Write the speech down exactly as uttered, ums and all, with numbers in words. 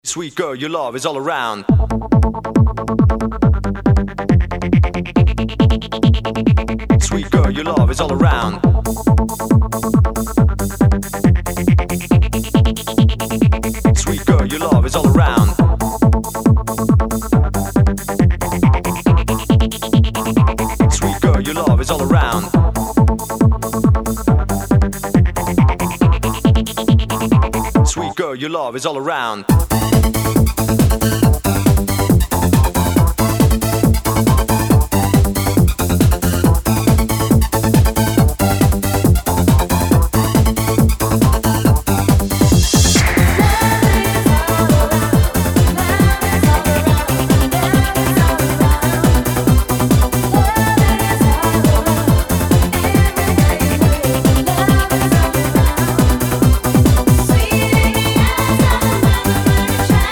Sweet girl, your love is all around. Sweet girl, your love is all around. Sweet girl, your love is all around. Sweet girl, your love is all around. Sweet girl, your love is all around.